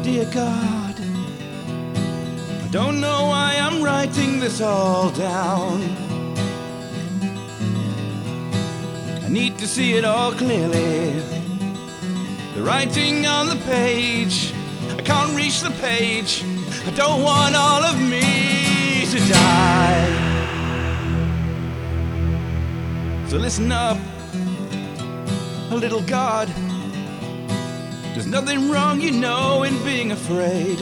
Dear God, I don't know why I'm writing this all down. I need to see it all clearly. The writing on the page, I can't reach the page. I don't want all of me to die. So listen up, a little God. There's nothing wrong, you know, in being afraid.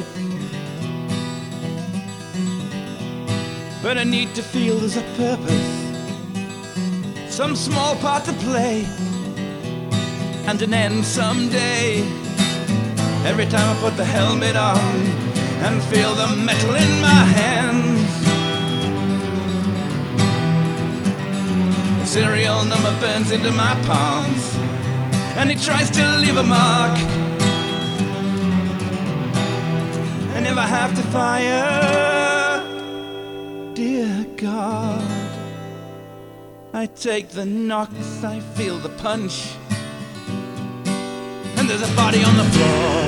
But I need to feel there's a purpose, some small part to play, and an end someday. Every time I put the helmet on and feel the metal in my hands, the serial number burns into my palms, and it tries to leave a mark. I never have to fire. Dear God, I take the knocks, I feel the punch, and there's a body on the floor.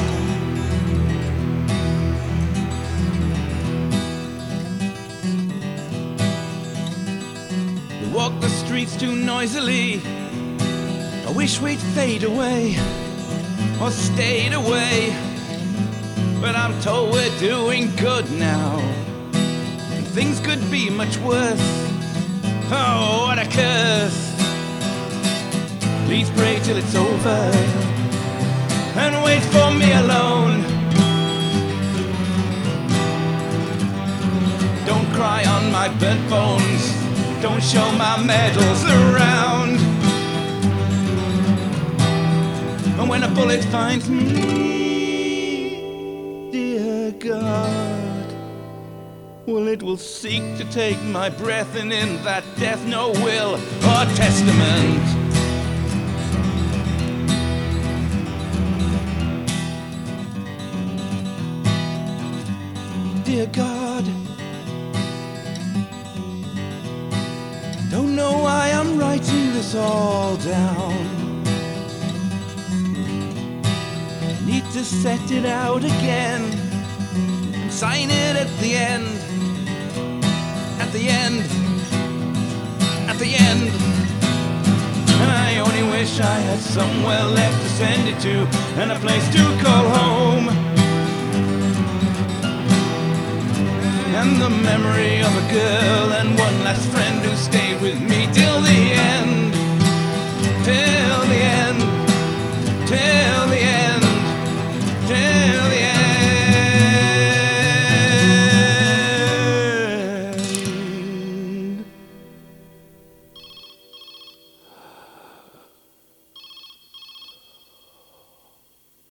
We walk the streets too noisily. I wish we'd fade away or stayed away, but I'm told we're doing good now, and things could be much worse. Oh, what a curse. Please pray till it's over and wait for me alone. Don't cry on my burnt bones, don't show my medals around. And when a bullet finds me, dear God, well, it will seek to take my breath, and in that death no will or testament. Dear God, don't know why I'm writing this all down. Need to set it out again and sign it at the end. At the end. At the end. And I only wish I had somewhere left to send it to, and a place to call home, and the memory of a girl and one last friend who stayed with me till